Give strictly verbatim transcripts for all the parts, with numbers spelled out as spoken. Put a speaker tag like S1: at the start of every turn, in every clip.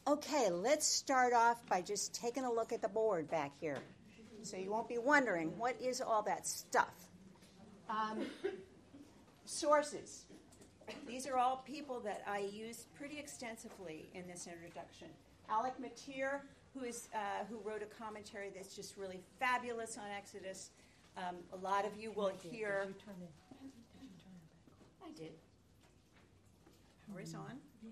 S1: Okay, let's start off by just taking a look at the board back here. So you won't be wondering, what is all that stuff? Um, sources. These are all people that I used pretty extensively in this introduction. Alec Motyer, who is uh, who wrote a commentary that's just really fabulous on Exodus. Um, a lot of you will hear.
S2: Did you turn it? Did you turn it back?
S1: I did. Power is on.
S2: Yeah.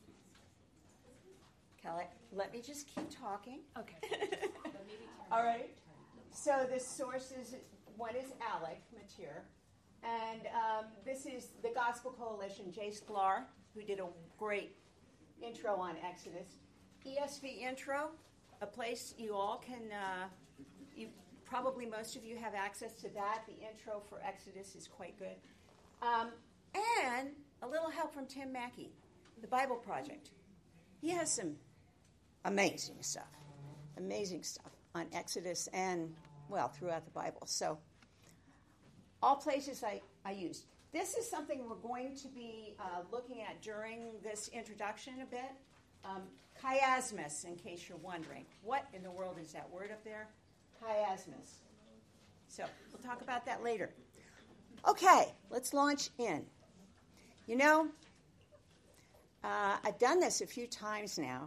S1: Kelly, let me just keep talking.
S2: Okay.
S1: All right. So the sources, one is Alec Motyer, and um, this is the Gospel Coalition, Jay Sklar, who did a great intro on Exodus. E S V Intro, a place you all can, uh, you probably most of you have access to that. The intro for Exodus is quite good. Um, and a little help from Tim Mackey, the Bible Project. He has some amazing stuff, amazing stuff on Exodus and, well, throughout the Bible. So all places I, I used. This is something we're going to be uh, looking at during this introduction a bit. Um, chiasmus, in case you're wondering. What in the world is that word up there? Chiasmus. So we'll talk about that later. Okay, let's launch in. You know, uh, I've done this a few times now,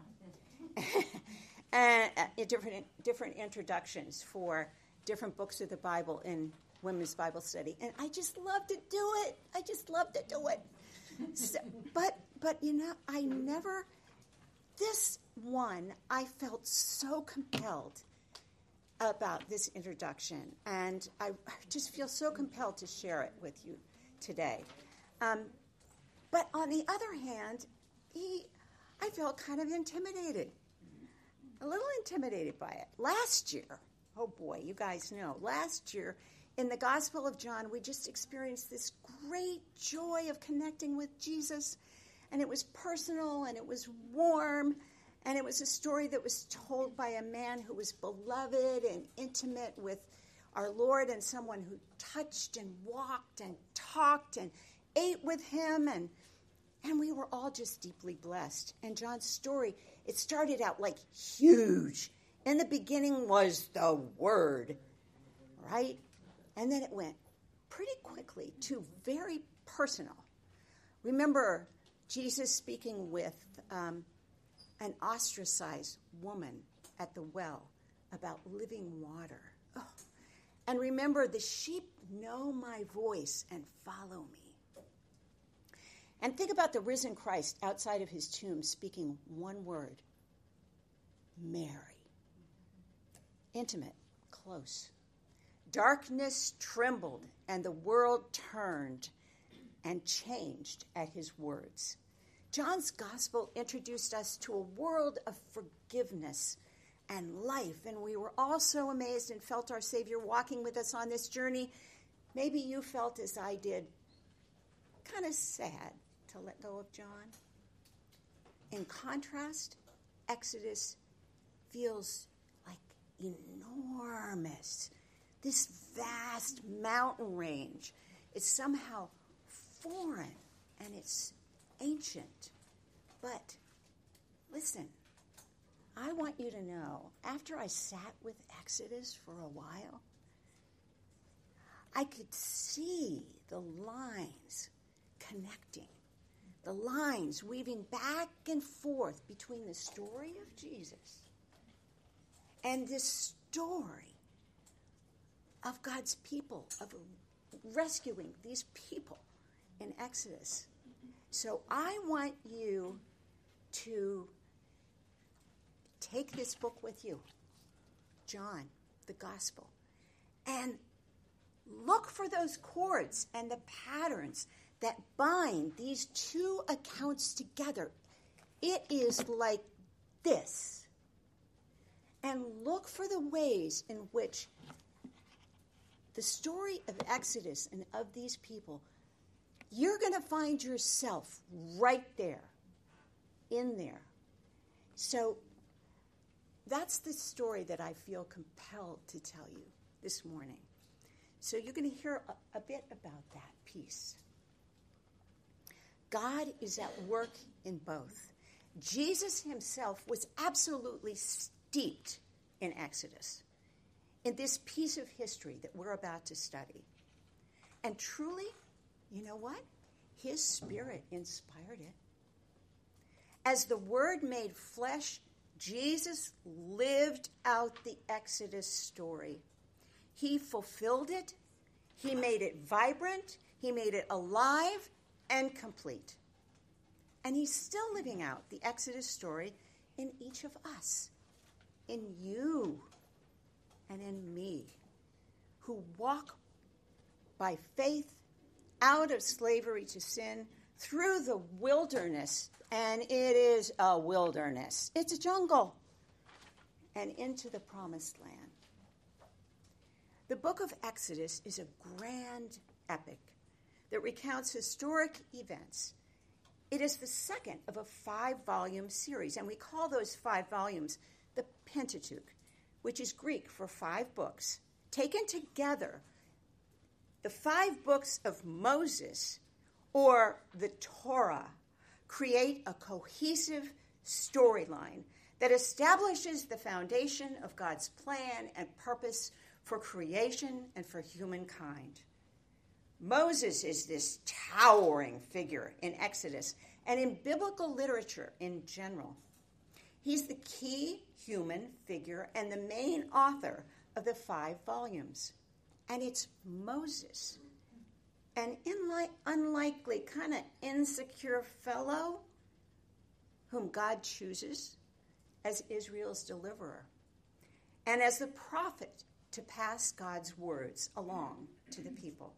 S1: and uh, different different introductions for different books of the Bible in Women's Bible Study, and I just love to do it. I just love to do it. So, but but you know, I never. This one, I felt so compelled about this introduction, and I just feel so compelled to share it with you today. Um, but on the other hand, he, I felt kind of intimidated, a little intimidated by it. Last year, oh boy, you guys know, last year in the Gospel of John, we just experienced this great joy of connecting with Jesus, and it was personal, and it was warm, and it was a story that was told by a man who was beloved and intimate with our Lord, and someone who touched and walked and talked and ate with him, and and we were all just deeply blessed. And John's story, it started out like huge. In the beginning was the Word, right? And then it went pretty quickly to very personal. Remember Jesus speaking with um, an ostracized woman at the well about living water. Oh. And remember, the sheep know my voice and follow me. And think about the risen Christ outside of his tomb speaking one word, Mary. Intimate, close. Darkness trembled, and the world turned and changed at his words. John's gospel introduced us to a world of forgiveness and life, and we were all so amazed and felt our Savior walking with us on this journey. Maybe you felt, as I did, kind of sad to let go of John. In contrast, Exodus feels like enormous. This vast mountain range is somehow foreign and it's ancient. But listen, I want you to know, after I sat with Exodus for a while, I could see the lines connecting, the lines weaving back and forth between the story of Jesus and this story of God's people, of rescuing these people in Exodus. So I want you to take this book with you, John, the Gospel, and look for those chords and the patterns that bind these two accounts together. It is like this. And look for the ways in which the story of Exodus and of these people, you're going to find yourself right there, in there. So that's the story that I feel compelled to tell you this morning. So you're going to hear a, a bit about that piece. God is at work in both. Jesus himself was absolutely steeped in Exodus, in this piece of history that we're about to study. And truly, you know what? His Spirit inspired it. As the Word made flesh, Jesus lived out the Exodus story. He fulfilled it. He made it vibrant. He made it alive and complete. And he's still living out the Exodus story in each of us, in you and in me, who walk by faith out of slavery to sin through the wilderness. And it is a wilderness. It's a jungle. And into the promised land. The book of Exodus is a grand epic that recounts historic events. It is the second of a five-volume series, and we call those five volumes the Pentateuch, which is Greek for five books. Taken together, the five books of Moses, or the Torah, create a cohesive storyline that establishes the foundation of God's plan and purpose for creation and for humankind. Moses is this towering figure in Exodus and in biblical literature in general. He's the key human figure and the main author of the five volumes. And it's Moses, an inli- unlikely, kind of insecure fellow whom God chooses as Israel's deliverer and as the prophet to pass God's words along to the people.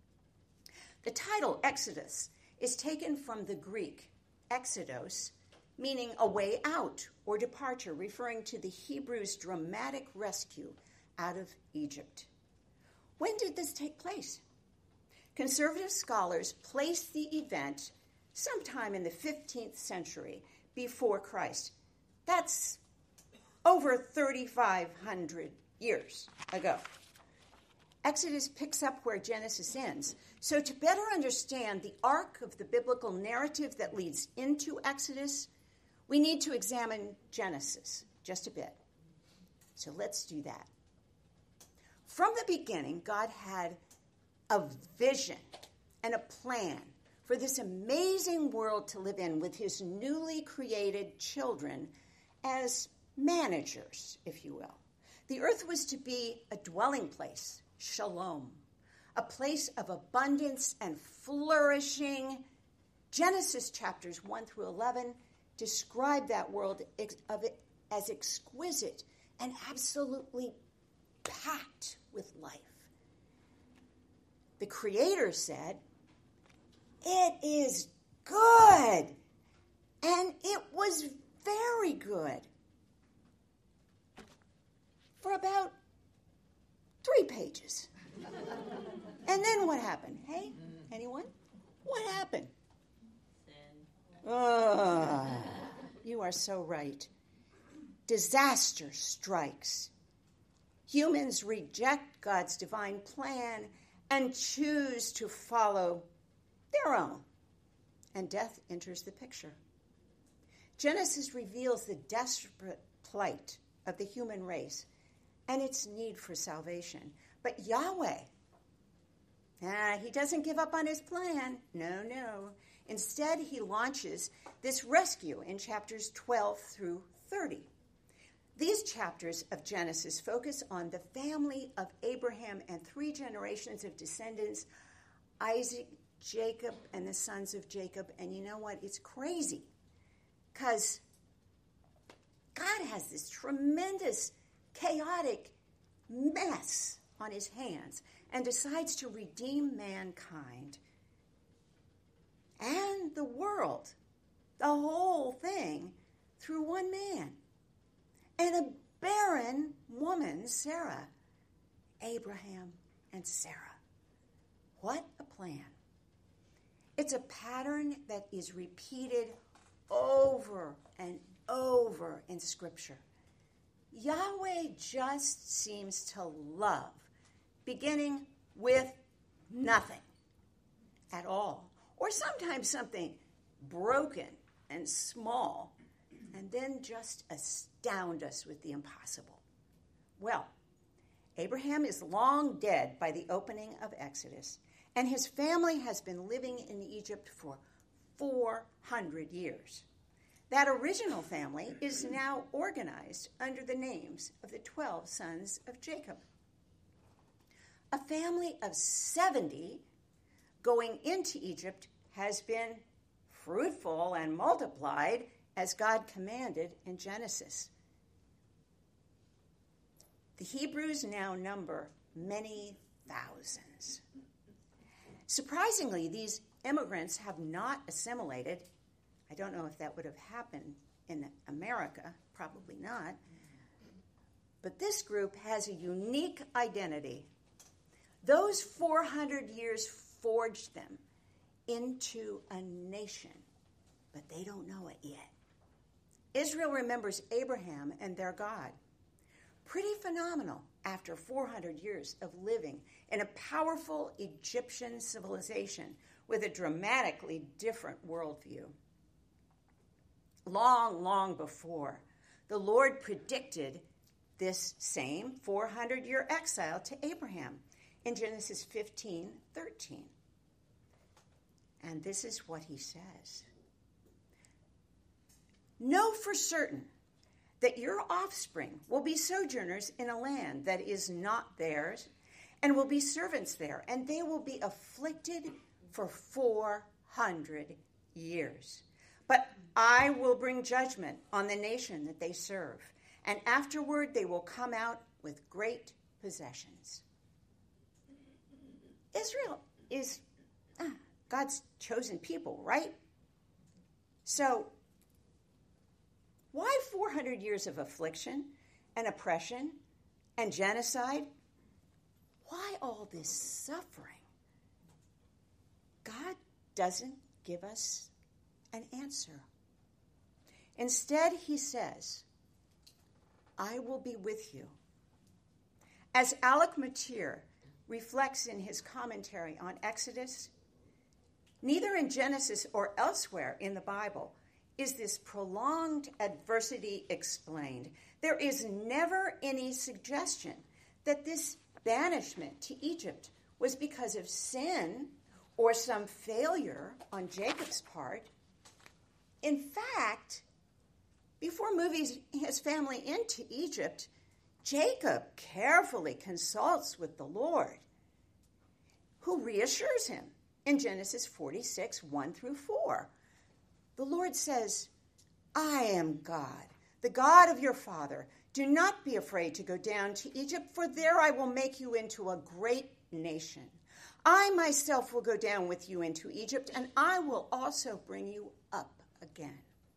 S1: The title, Exodus, is taken from the Greek exodos, meaning a way out or departure, referring to the Hebrews' dramatic rescue out of Egypt. When did this take place? Conservative scholars place the event sometime in the fifteenth century before Christ. That's over thirty-five hundred years ago. Exodus picks up where Genesis ends. So to better understand the arc of the biblical narrative that leads into Exodus, we need to examine Genesis just a bit. So let's do that. From the beginning, God had a vision and a plan for this amazing world to live in with his newly created children as managers, if you will. The earth was to be a dwelling place, shalom, a place of abundance and flourishing. Genesis chapters one through eleven describe that world of it as exquisite and absolutely packed with life. The Creator said, "It is good," and it was very good. For about three pages. And then what happened? Hey, anyone? What happened? Sin. Uh, you are so right. Disaster strikes. Humans reject God's divine plan and choose to follow their own. And death enters the picture. Genesis reveals the desperate plight of the human race and its need for salvation. But Yahweh, ah, he doesn't give up on his plan. No, no. Instead, he launches this rescue in chapters twelve through thirty. These chapters of Genesis focus on the family of Abraham and three generations of descendants, Isaac, Jacob, and the sons of Jacob. And you know what? It's crazy because God has this tremendous chaotic mess on his hands and decides to redeem mankind and the world, the whole thing, through one man and a barren woman, Sarah, Abraham and Sarah. What a plan. It's a pattern that is repeated over and over in Scripture. Yahweh just seems to love beginning with nothing at all, or sometimes something broken and small then just astound us with the impossible. Well, Abraham is long dead by the opening of Exodus, and his family has been living in Egypt for four hundred years. That original family is now organized under the names of the twelve sons of Jacob. A family of seventy going into Egypt has been fruitful and multiplied as God commanded in Genesis. The Hebrews now number many thousands. Surprisingly, these immigrants have not assimilated. I don't know if that would have happened in America, probably not. But this group has a unique identity. Those four hundred years forged them into a nation, but they don't know it yet. Israel remembers Abraham and their God. Pretty phenomenal after four hundred years of living in a powerful Egyptian civilization with a dramatically different worldview. Long, long before, the Lord predicted this same four hundred year exile to Abraham in Genesis fifteen thirteen. And this is what he says. Know for certain that your offspring will be sojourners in a land that is not theirs, and will be servants there, and they will be afflicted for four hundred years. But I will bring judgment on the nation that they serve, and afterward they will come out with great possessions. Israel is ah, God's chosen people, right? So, why four hundred years of affliction and oppression and genocide? Why all this suffering? God doesn't give us an answer. Instead, he says, I will be with you. As Alec Motyer reflects in his commentary on Exodus, neither in Genesis or elsewhere in the Bible is this prolonged adversity explained. There is never any suggestion that this banishment to Egypt was because of sin or some failure on Jacob's part. In fact, before moving his family into Egypt, Jacob carefully consults with the Lord, who reassures him in Genesis forty-six, one through four. The Lord says, I am God, the God of your father. Do not be afraid to go down to Egypt, for there I will make you into a great nation. I myself will go down with you into Egypt, and I will also bring you up again.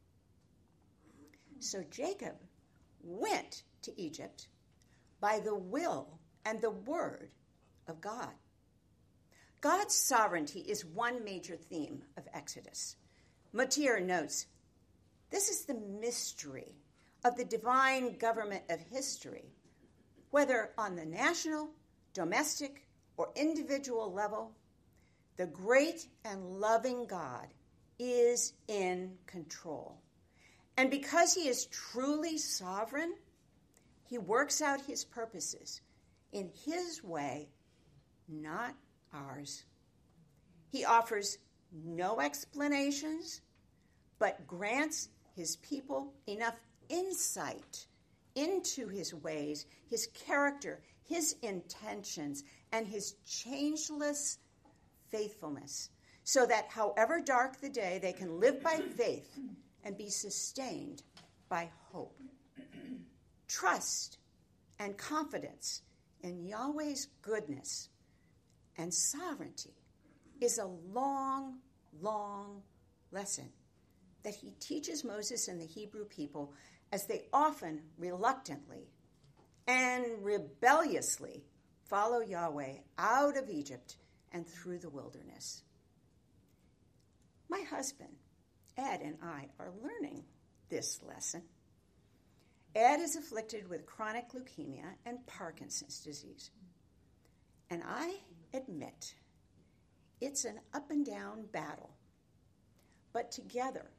S1: So Jacob went to Egypt by the will and the word of God. God's sovereignty is one major theme of Exodus. Motyer notes, this is the mystery of the divine government of history, whether on the national, domestic, or individual level. The great and loving God is in control. And because he is truly sovereign, he works out his purposes in his way, not ours. He offers no explanations, but grants his people enough insight into his ways, his character, his intentions, and his changeless faithfulness, so that however dark the day, they can live by faith and be sustained by hope. Trust and confidence in Yahweh's goodness and sovereignty is a long, long lesson that he teaches Moses and the Hebrew people as they often reluctantly and rebelliously follow Yahweh out of Egypt and through the wilderness. My husband, Ed, and I are learning this lesson. Ed is afflicted with chronic leukemia and Parkinson's disease. And I admit, it's an up and down battle. But together,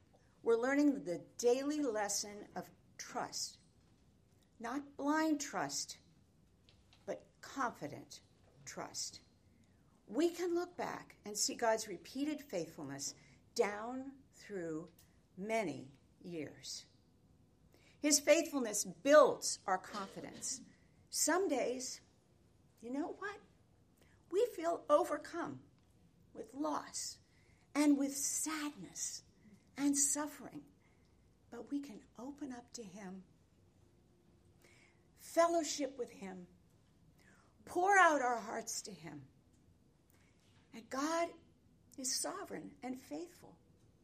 S1: we're learning the daily lesson of trust. Not blind trust, but confident trust. We can look back and see God's repeated faithfulness down through many years. His faithfulness builds our confidence. Some days, you know what? We feel overcome with loss and with sadness and suffering, but we can open up to him, fellowship with him, pour out our hearts to him. And God is sovereign and faithful.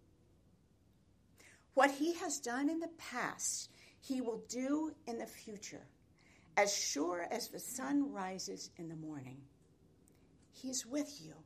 S1: What he has done in the past, he will do in the future. As sure as the sun rises in the morning, he is with you.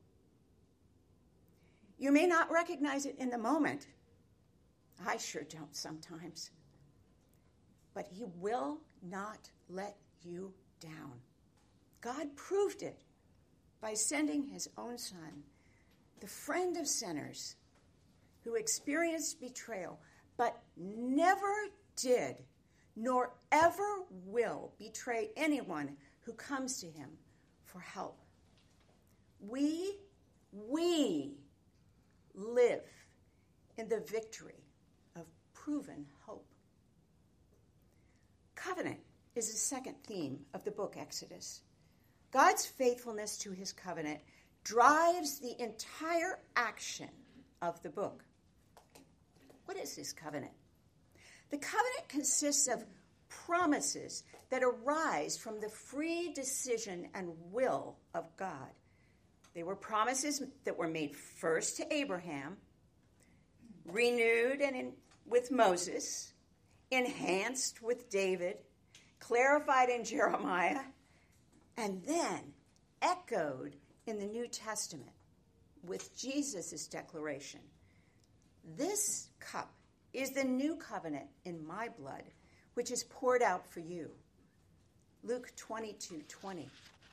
S1: You may not recognize it in the moment. I sure don't sometimes. But he will not let you down. God proved it by sending his own son, the friend of sinners, who experienced betrayal, but never did, nor ever will betray anyone who comes to him for help. We, we live in the victory of proven hope. Covenant is the second theme of the book Exodus. God's faithfulness to his covenant drives the entire action of the book. What is this covenant? The covenant consists of promises that arise from the free decision and will of God. They were promises that were made first to Abraham, renewed and in, with Moses, enhanced with David, clarified in Jeremiah, and then echoed in the New Testament with Jesus' declaration. This cup is the new covenant in my blood, which is poured out for you. Luke twenty-two twenty.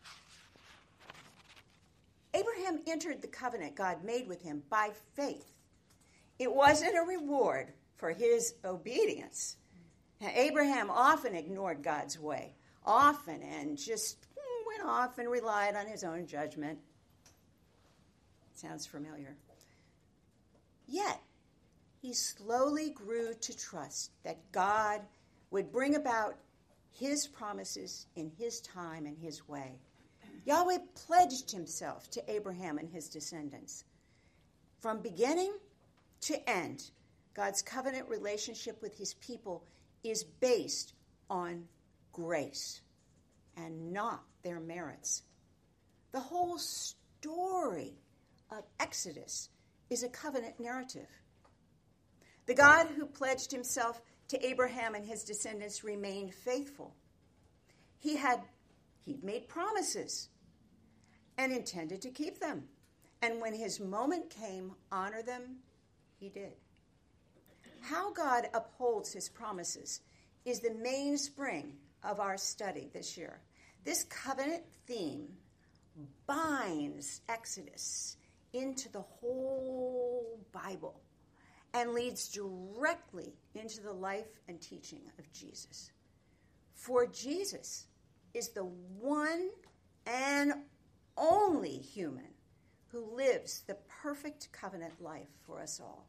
S1: Abraham entered the covenant God made with him by faith. It wasn't a reward for his obedience. Now, Abraham often ignored God's way, often, and just went off and relied on his own judgment. Sounds familiar. Yet, he slowly grew to trust that God would bring about his promises in his time and his way. Yahweh pledged himself to Abraham and his descendants. From beginning to end, God's covenant relationship with his people is based on grace and not their merits. The whole story of Exodus is a covenant narrative. The God who pledged himself to Abraham and his descendants remained faithful. He had he'd made promises and intended to keep them. And when his moment came, honor them, he did. How God upholds his promises is the mainspring of our study this year. This covenant theme binds Exodus into the whole Bible and leads directly into the life and teaching of Jesus. For Jesus is the one and only human who lives the perfect covenant life for us all.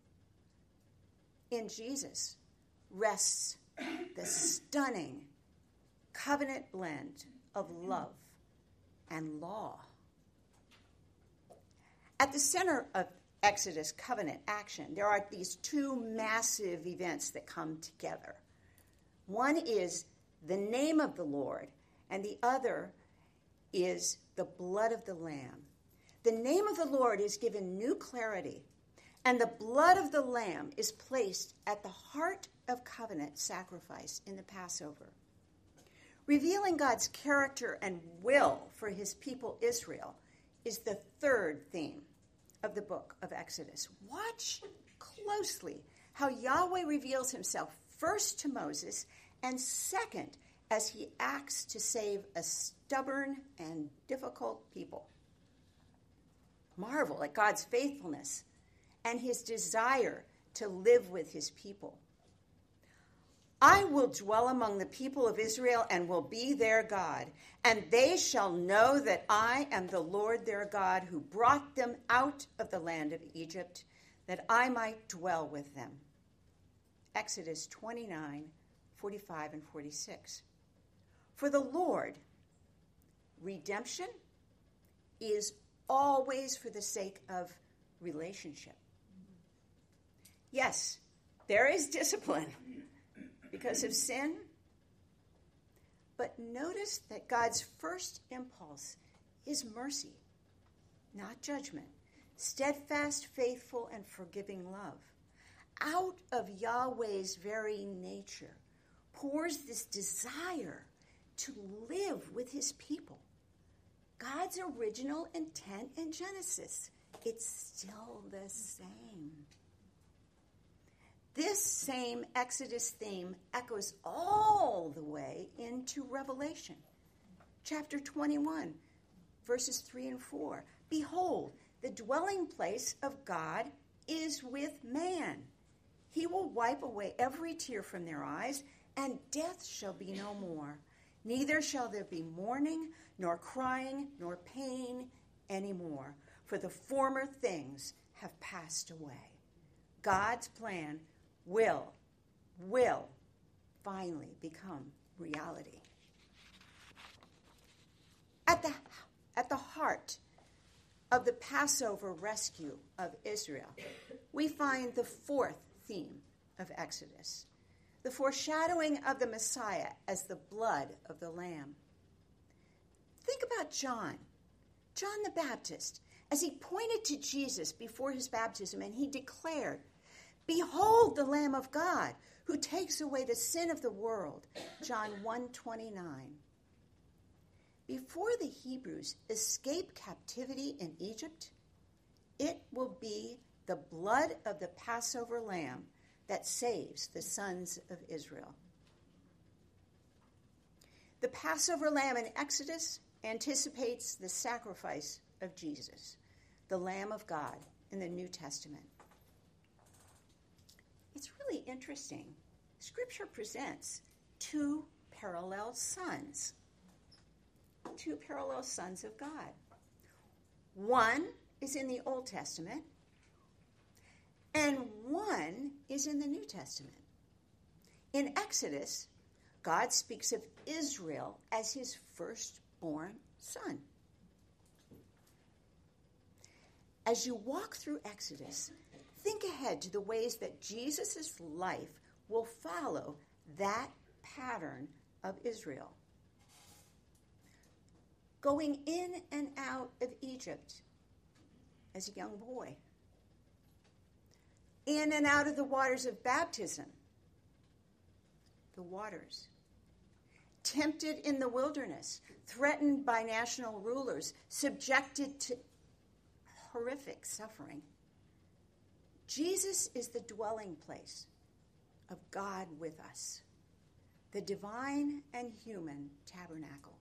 S1: In Jesus rests the stunning covenant blend of love and law. At the center of Exodus covenant action, there are these two massive events that come together. One is the name of the Lord, and the other is the blood of the Lamb. The name of the Lord is given new clarity, and the blood of the Lamb is placed at the heart of covenant sacrifice in the Passover. Revealing God's character and will for his people Israel is the third theme of the book of Exodus. Watch closely how Yahweh reveals himself first to Moses and second as he acts to save a stubborn and difficult people. Marvel at God's faithfulness and his desire to live with his people. I will dwell among the people of Israel and will be their God, and they shall know that I am the Lord their God who brought them out of the land of Egypt, that I might dwell with them. Exodus twenty-nine, forty-five and forty-six. For the Lord, redemption is always for the sake of relationship. Yes, there is discipline because of sin, but notice that God's first impulse is mercy, not judgment, steadfast, faithful, and forgiving love. Out of Yahweh's very nature pours this desire to live with his people. God's original intent in Genesis, it's still the same. This same Exodus theme echoes all the way into Revelation. Chapter twenty-one, verses three and four. Behold, the dwelling place of God is with man. He will wipe away every tear from their eyes, and death shall be no more. Neither shall there be mourning, nor crying, nor pain anymore, for the former things have passed away. God's plan will, will finally become reality. At the, at the heart of the Passover rescue of Israel, we find the fourth theme of Exodus, the foreshadowing of the Messiah as the blood of the Lamb. Think about John, John the Baptist, as he pointed to Jesus before his baptism and he declared, "Behold the Lamb of God who takes away the sin of the world," John one twenty-nine. Before the Hebrews escape captivity in Egypt, it will be the blood of the Passover lamb that saves the sons of Israel. The Passover lamb in Exodus anticipates the sacrifice of Jesus, the Lamb of God in the New Testament. It's really interesting. Scripture presents two parallel sons, two parallel sons of God. One is in the Old Testament, and one is in the New Testament. In Exodus, God speaks of Israel as his firstborn son. As you walk through Exodus, think ahead to the ways that Jesus' life will follow that pattern of Israel. Going in and out of Egypt as a young boy. In and out of the waters of baptism. The waters. Tempted in the wilderness, threatened by national rulers, subjected to horrific suffering. Jesus is the dwelling place of God with us, the divine and human tabernacle.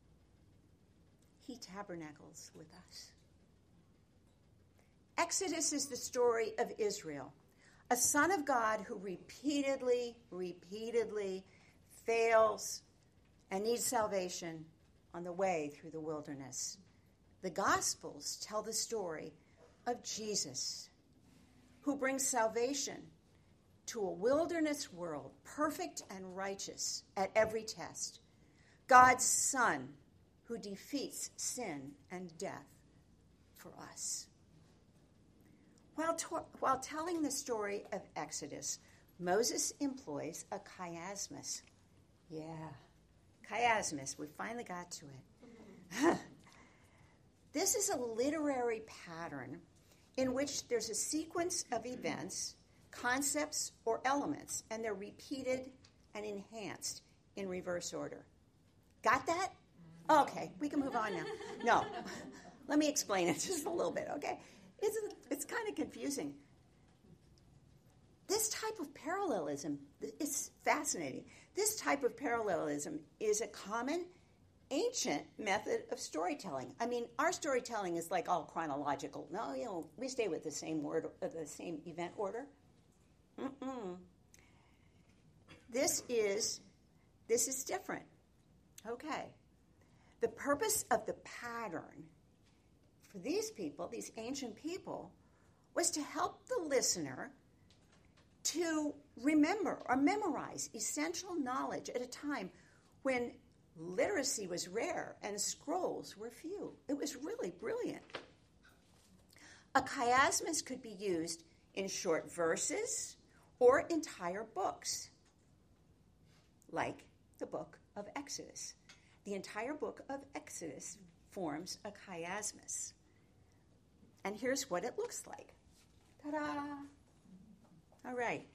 S1: He tabernacles with us. Exodus is the story of Israel, a son of God who repeatedly, repeatedly fails and needs salvation on the way through the wilderness. The Gospels tell the story of Jesus, who brings salvation to a wilderness world, perfect and righteous at every test. God's Son, who defeats sin and death for us. While, to- while telling the story of Exodus, Moses employs a chiasmus. Yeah, chiasmus. We finally got to it. This is a literary pattern in which there's a sequence of events, concepts, or elements, and they're repeated and enhanced in reverse order. Got that? Okay, we can move on now. No, let me explain it just a little bit, okay? It's, it's kind of confusing. This type of parallelism is fascinating. This type of parallelism is a common, ancient method of storytelling. I mean, our storytelling is like all chronological. No, you know, we stay with the same word, uh, the same event order. Mm-mm. This is, this is different. Okay. The purpose of the pattern for these people, these ancient people, was to help the listener to remember or memorize essential knowledge at a time when literacy was rare and scrolls were few. It was really brilliant. A chiasmus could be used in short verses or entire books, like the book of Exodus. The entire book of Exodus forms a chiasmus. And here's what it looks like. Ta-da! All right.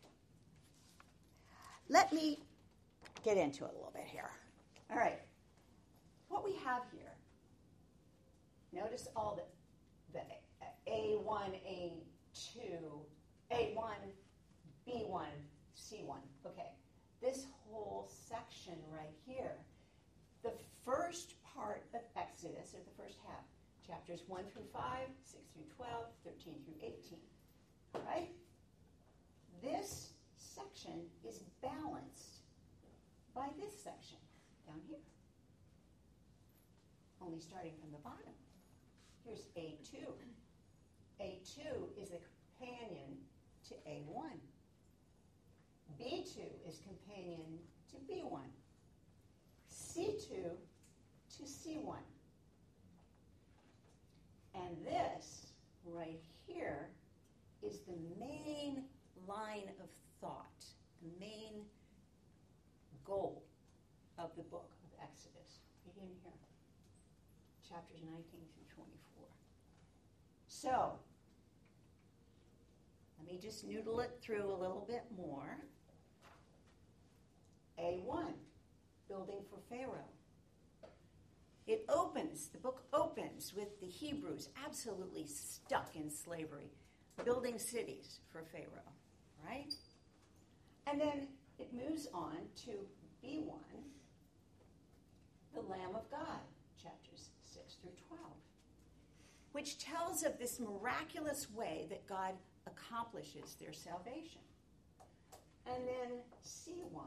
S1: Let me get into it a little bit here. All right. What we have here, notice all the, the A one, A two, A one, B one, C one. Okay. This whole section right here, the first part of Exodus, or the first half, chapters one through five, six through twelve, thirteen through eighteen. All right? This section is balanced by this section down here. Only starting from the bottom. Here's A two. A two is a companion to A one. B two is companion to B one. C two to C one. And this right here is the main line of thought, the main goal of the book of Exodus, right in here, chapters nineteen through twenty-four. So, let me just noodle it through a little bit more. A one, building for Pharaoh. It opens, the book opens with the Hebrews absolutely stuck in slavery, building cities for Pharaoh, right? And then it moves on to B one, the Lamb of God, chapters six through twelve, which tells of this miraculous way that God accomplishes their salvation. And then C one,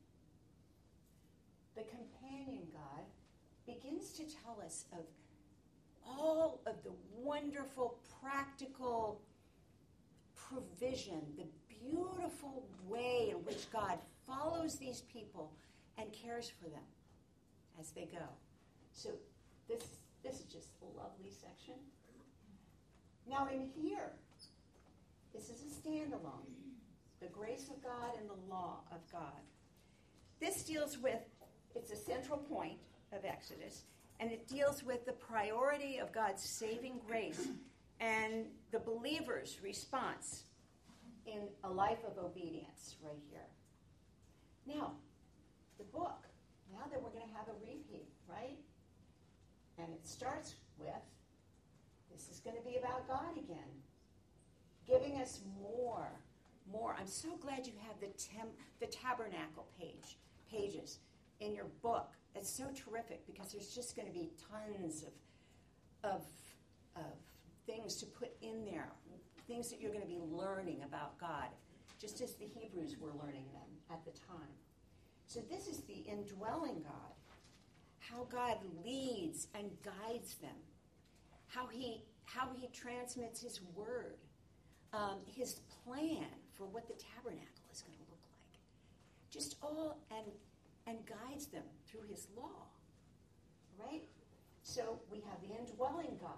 S1: the companion God, begins to tell us of all of the wonderful, practical provision, the beautiful way in which God follows these people and cares for them as they go. So this, this is just a lovely section. Now in here, this is a standalone, the grace of God and the law of God. This deals with, it's a central point of Exodus, and it deals with the priority of God's saving grace and the believer's response in a life of obedience right here. Now, the book, now that we're going to have a repeat, right? And it starts with, this is going to be about God again, giving us more, more. I'm so glad you have the tem- the tabernacle page, pages in your book. It's so terrific because there's just going to be tons of, of, of things to put in there, things that you're going to be learning about God, just as the Hebrews were learning them at the time. So this is the indwelling God, how God leads and guides them, how he, how he transmits his word, um, his plan for what the tabernacle is going to look like. Just all, and and guides them through his law, right? So we have the indwelling God.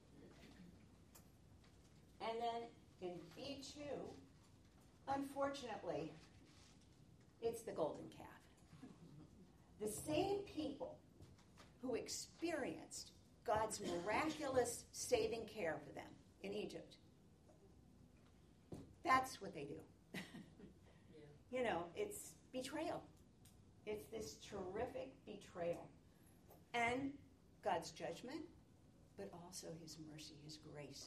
S1: And then in B two, unfortunately, it's the golden calf. The same people who experienced God's miraculous saving care for them in Egypt. That's what they do. yeah. You know, it's betrayal. It's this terrific betrayal. And God's judgment, but also his mercy, his grace.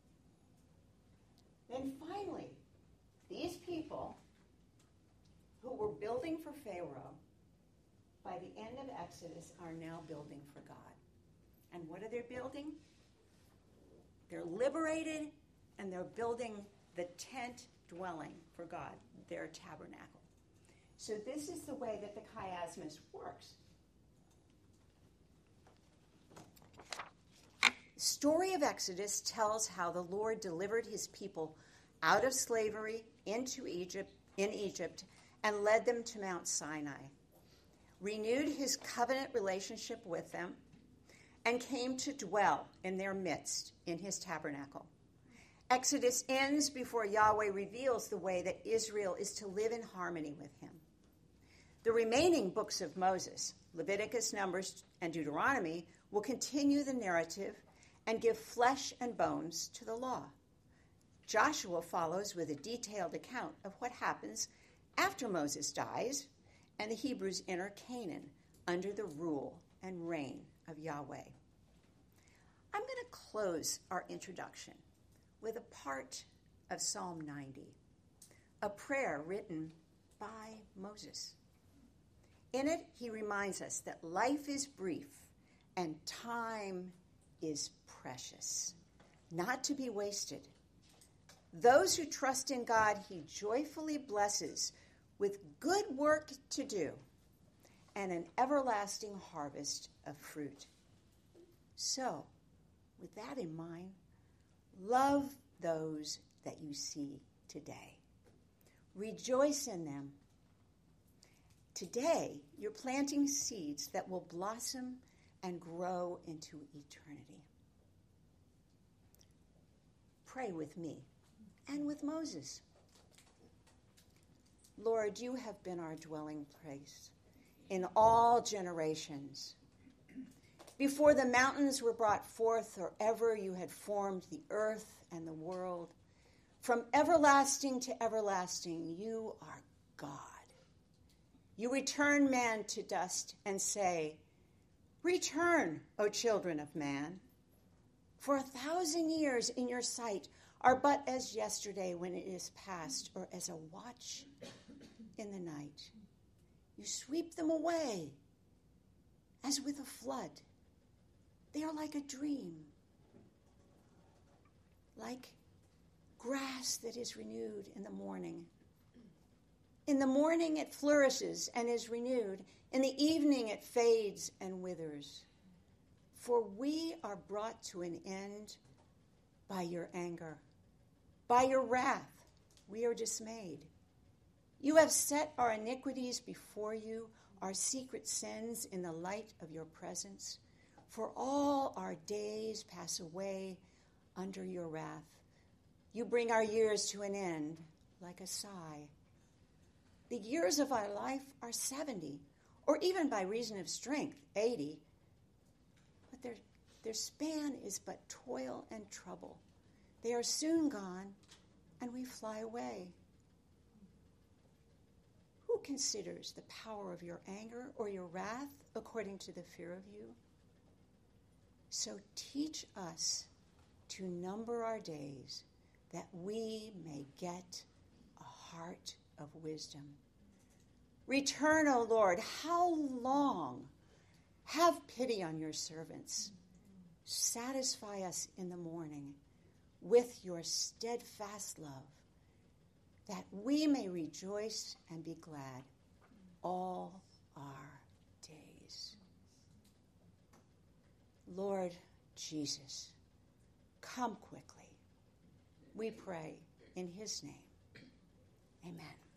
S1: Then finally, these people who were building for Pharaoh, by the end of Exodus, are now building for God. And what are they building? They're liberated, and they're building the tent dwelling for God, their tabernacle. So this is the way that the chiasmus works. The story of Exodus tells how the Lord delivered his people out of slavery into Egypt, in Egypt, and led them to Mount Sinai, renewed his covenant relationship with them, and came to dwell in their midst in his tabernacle. Exodus ends before Yahweh reveals the way that Israel is to live in harmony with him. The remaining books of Moses, Leviticus, Numbers, and Deuteronomy, will continue the narrative and give flesh and bones to the law. Joshua follows with a detailed account of what happens after Moses dies and the Hebrews enter Canaan under the rule and reign of Yahweh. I'm going to close our introduction with a part of Psalm ninety, a prayer written by Moses. In it, he reminds us that life is brief and time is precious, not to be wasted. Those who trust in God, he joyfully blesses with good work to do and an everlasting harvest of fruit. So, with that in mind, love those that you see today. Rejoice in them. Today, you're planting seeds that will blossom and grow into eternity. Pray with me and with Moses. Lord, you have been our dwelling place in all generations. Before the mountains were brought forth, or ever you had formed the earth and the world, from everlasting to everlasting, you are God. You return man to dust and say, "Return, O children of man. For a thousand years in your sight are but as yesterday when it is past, or as a watch in the night. You sweep them away as with a flood. They are like a dream, like grass that is renewed in the morning. In the morning it flourishes and is renewed. In the evening it fades and withers. For we are brought to an end by your anger. By your wrath we are dismayed. You have set our iniquities before you, our secret sins in the light of your presence. For all our days pass away under your wrath. You bring our years to an end like a sigh. The years of our life are seventy, or even by reason of strength, eighty. But their, their span is but toil and trouble. They are soon gone, and we fly away. Who considers the power of your anger or your wrath according to the fear of you? So teach us to number our days, that we may get a heart of wisdom. Return, O Lord, how long? Have pity on your servants. Satisfy us in the morning with your steadfast love, that we may rejoice and be glad all our days. Lord Jesus, come quickly. We pray in his name. Amen.